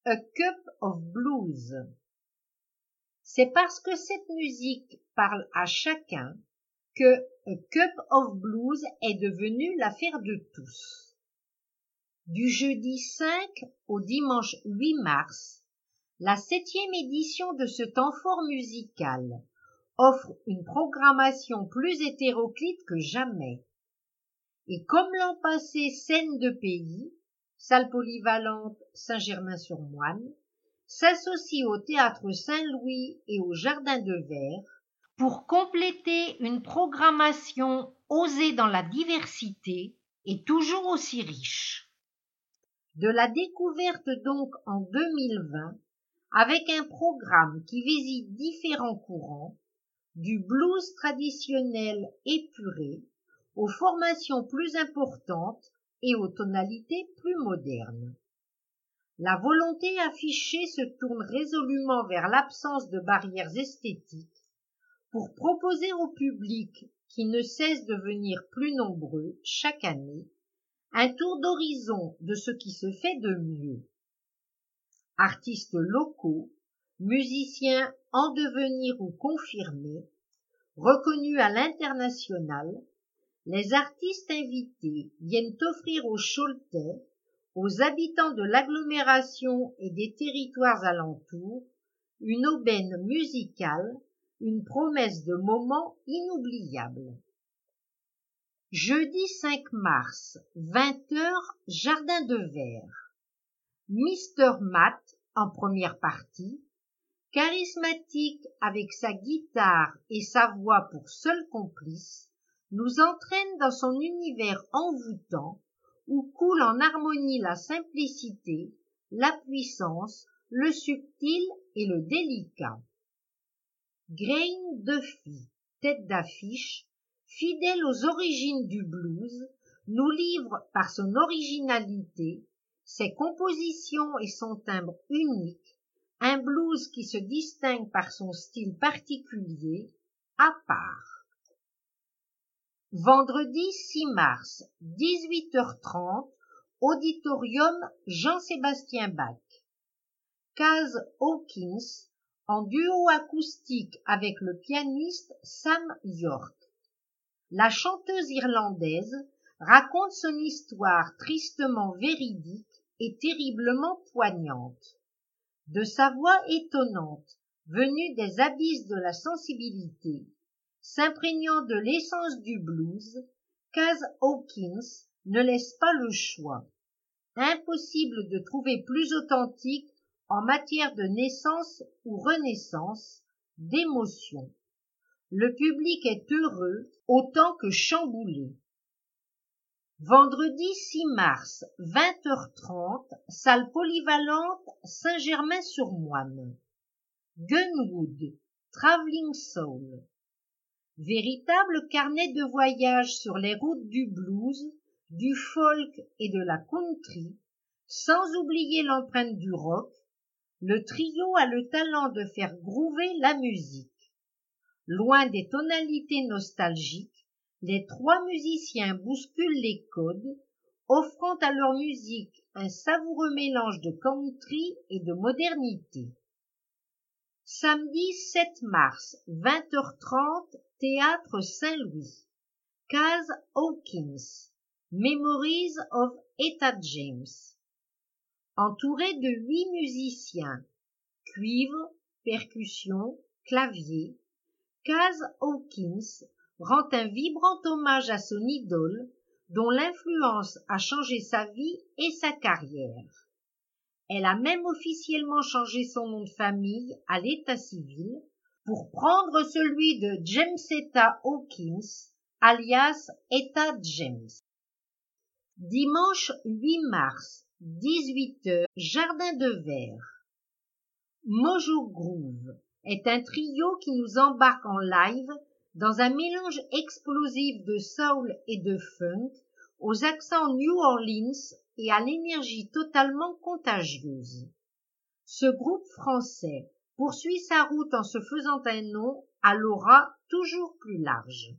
A Cup of Blues. C'est parce que cette musique parle à chacun que A Cup of Blues est devenue l'affaire de tous. Du jeudi 5 au dimanche 8 mars, la 7e édition de ce temps fort musical offre une programmation plus hétéroclite que jamais. Et comme l'an passé, scène de pays, salle polyvalente Saint-Germain-sur-Moine, s'associe au Théâtre Saint-Louis et au Jardin de Verre pour compléter une programmation osée dans la diversité et toujours aussi riche. De la découverte donc en 2020, avec un programme qui visite différents courants, du blues traditionnel épuré aux formations plus importantes et aux tonalités plus modernes. La volonté affichée se tourne résolument vers l'absence de barrières esthétiques pour proposer au public, qui ne cesse de venir plus nombreux chaque année, un tour d'horizon de ce qui se fait de mieux. Artistes locaux, musiciens en devenir ou confirmés, reconnus à l'international, les artistes invités viennent offrir aux Choletais, aux habitants de l'agglomération et des territoires alentours, une aubaine musicale, une promesse de moments inoubliables. Jeudi 5 mars, 20h, Jardin de Verre. Mr. Matt, en première partie, charismatique avec sa guitare et sa voix pour seul complice, nous entraîne dans son univers envoûtant où coule en harmonie la simplicité, la puissance, le subtil et le délicat. Grain Duffy, tête d'affiche, fidèle aux origines du blues, nous livre par son originalité, ses compositions et son timbre unique, un blues qui se distingue par son style particulier, à part. Vendredi 6 mars, 18h30, Auditorium Jean-Sébastien Bach. Kaz Hawkins, en duo acoustique avec le pianiste Sam York. La chanteuse irlandaise raconte son histoire tristement véridique et terriblement poignante. De sa voix étonnante, venue des abysses de la sensibilité, s'imprégnant de l'essence du blues, Kaz Hawkins ne laisse pas le choix. Impossible de trouver plus authentique en matière de naissance ou renaissance, d'émotion. Le public est heureux autant que chamboulé. Vendredi 6 mars, 20h30, salle polyvalente Saint-Germain-sur-Moine. Gunwood, Travelling Soul. Véritable carnet de voyage sur les routes du blues, du folk et de la country, sans oublier l'empreinte du rock, le trio a le talent de faire groover la musique. Loin des tonalités nostalgiques, les trois musiciens bousculent les codes, offrant à leur musique un savoureux mélange de country et de modernité. Samedi 7 mars, 20h30, Théâtre Saint-Louis. Kaz Hawkins, Memories of Etta James. Entouré de 8 musiciens, cuivre, percussion, clavier, Kaz Hawkins rend un vibrant hommage à son idole, dont l'influence a changé sa vie et sa carrière. Elle a même officiellement changé son nom de famille à l'état civil pour prendre celui de Jamesetta Hawkins, alias Etta James. Dimanche 8 mars, 18h, Jardin de Verre. Mojo Groove est un trio qui nous embarque en live dans un mélange explosif de soul et de funk aux accents New Orleans et à l'énergie totalement contagieuse. Ce groupe français poursuit sa route en se faisant un nom à l'aura toujours plus large.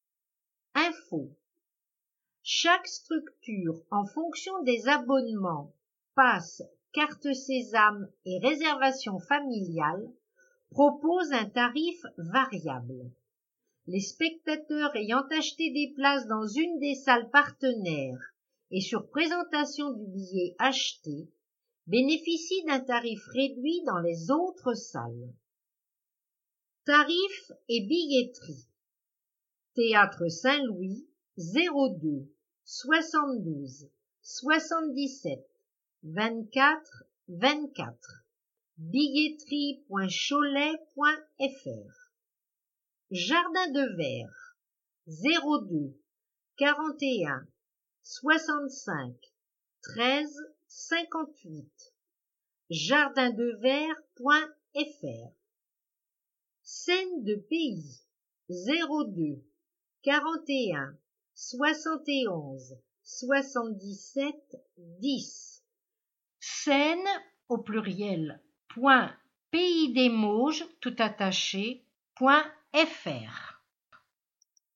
Info. Chaque structure, en fonction des abonnements, passes, carte Sésame et réservation familiale propose un tarif variable. Les spectateurs ayant acheté des places dans une des salles partenaires et sur présentation du billet acheté bénéficient d'un tarif réduit dans les autres salles. Tarifs et billetterie. Théâtre Saint-Louis 02 72 77 24 24 billetterie.cholet.fr. Jardin de Verre 02 41 65 13 58 jardindeverre.fr. Scène de pays 02 41 71 77 10. Scène au pluriel .pays des Mauges tout attaché .fr.